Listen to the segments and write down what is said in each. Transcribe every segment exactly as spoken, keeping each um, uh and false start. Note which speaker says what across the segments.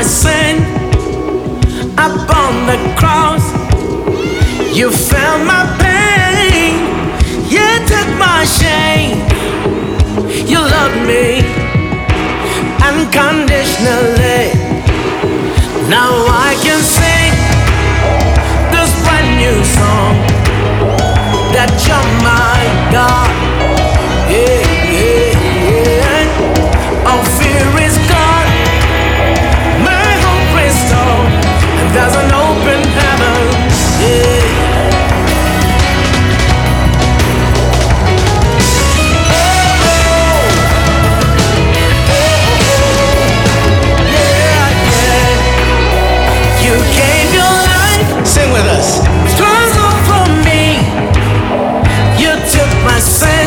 Speaker 1: my sin upon the cross. You felt my pain, you took my shame. You loved me unconditionally. Now I can sing this brand new song that you're my God. Yeah, yeah, yeah. All fear is gone, my hope restored, and there's an open heaven. Yeah.
Speaker 2: Sing with us.
Speaker 1: Struggle for me. You took my sin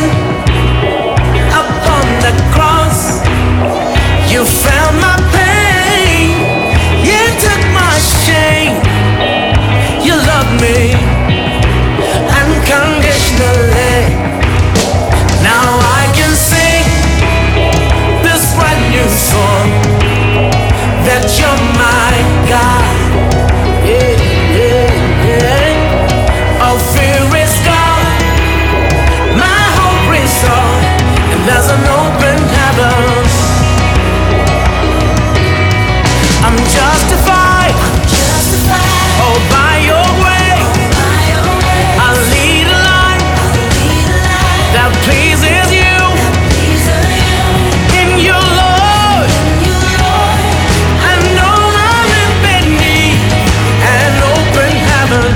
Speaker 1: upon the cross. You felt my pain. You took my shame. You loved me unconditionally. Now I can sing this brand new song that you're my God. Yeah. All fear is gone, my hope restored, and there's an open heaven. I'm justified, oh by your way. I lead a life that pleases you. In your Lord, I know I'm in beneath an open heaven.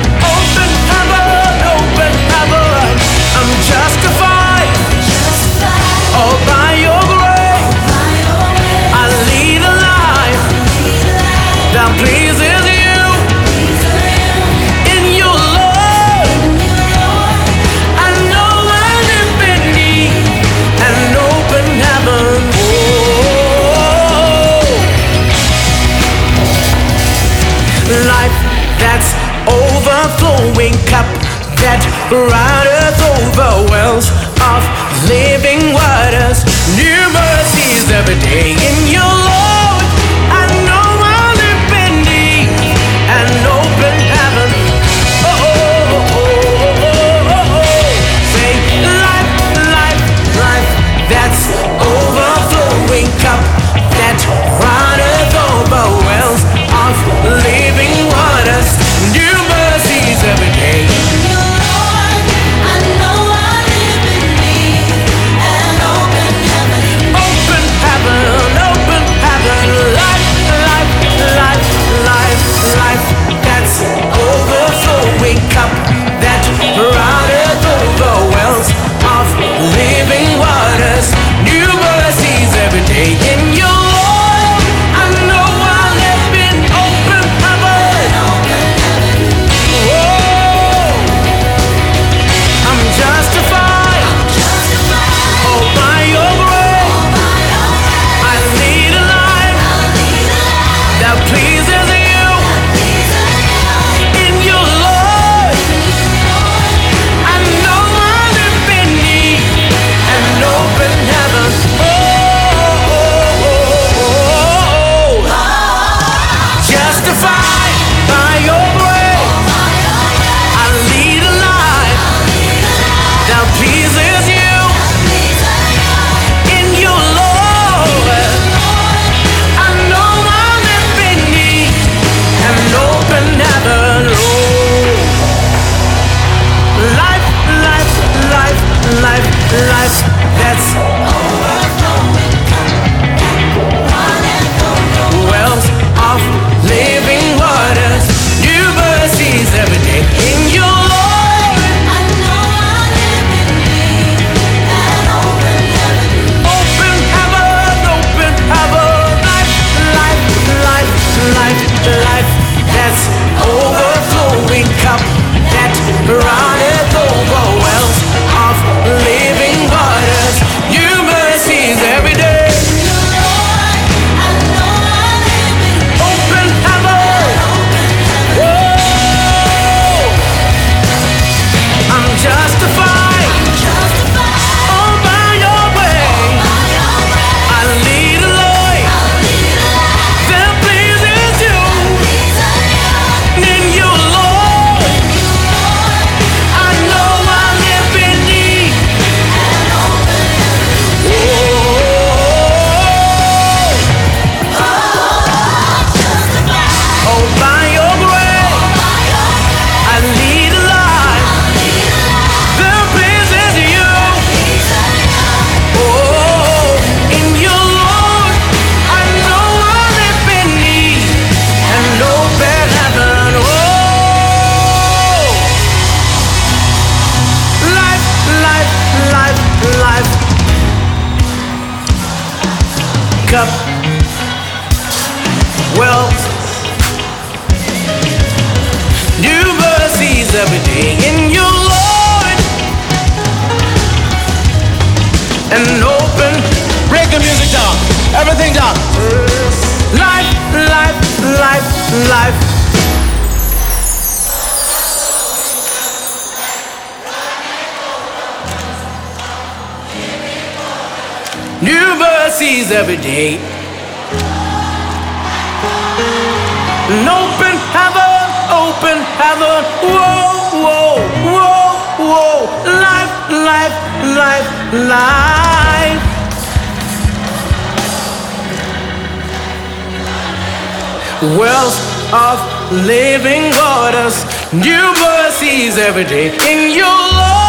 Speaker 1: I'm justified, all by your grace. I lead a life that pleases you. In your Lord, I know I live beneath an open heaven. Oh, life that's overflowing cup that rideth over wells of living waters. New mercies every day. In your Lord, I know I'll live beneath an open heaven. Oh, oh, oh, oh, oh, oh, oh. Say life, life, life that's overflowing cup that rideth over wells of living waters. New mercies every day. Cup that rideth over wells of living waters. New mercies every day. In your Lord, I know I'll live in open heaven. Oh, I'm justified, oh by your grace. I lead a life that pleases you. Life that's overflowing, wells of living waters, new mercies every day. In your Lord, I know I live beneath an open heaven. Open heaven, open heaven. Life, life, life, life, life that's overflowing cup that runneth over wells of living waters. You cup. Wells, new mercies every day in you, Lord. And open.
Speaker 2: Break the music down. Everything down.
Speaker 1: Life, life, life, life. New mercies every day. An open heaven, open heaven. Whoa, whoa, whoa, whoa. Life, life, life, life. Wells of living waters, new mercies every day in your Lord.